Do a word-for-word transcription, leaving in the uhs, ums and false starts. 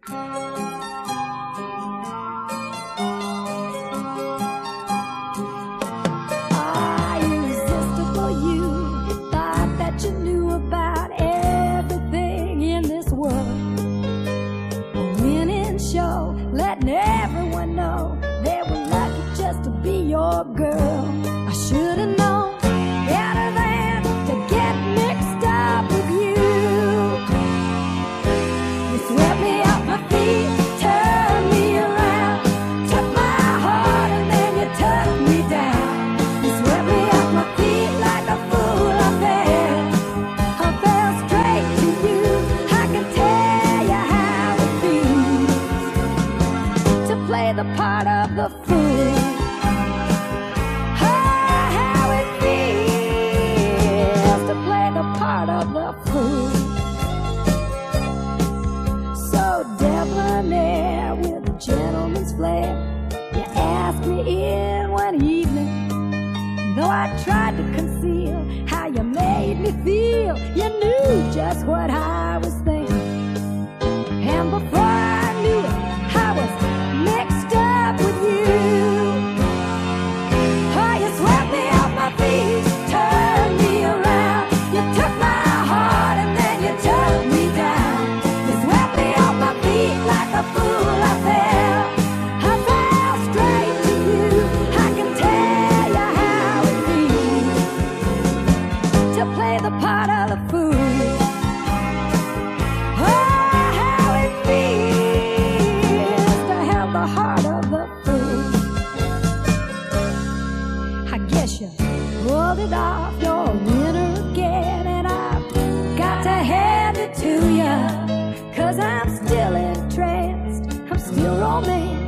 Ah, irresistible you, thought that you knew about everything in this world. A winning show, letting everyone know they were lucky just to be your girl. I should have known better than to get mixed up with you. You swept me off my feet, turned me around, took my heart and then you took me down. You swept me off my feet like a fool I fell. I fell straight to you. I can tell you how it feels to play the part of the fool. Part of the fool, so debonair with a gentleman's flair. You asked me in one evening, though I tried to conceal how you made me feel. You knew just what I was thinking, and before I knew it, I was mixed up with you. Oh, you swept me off my feet, turned me around. You took my heart and then you took me down. You swept me off my feet like a fool I fell. I fell straight to you. I can tell you how it feels to play the part of the fool. Oh, how it feels to have the heart of the fool. I guess you pulled it off, you're a winner again, and I've got to hand it to you, 'cause I'm still entranced, I'm still romanced.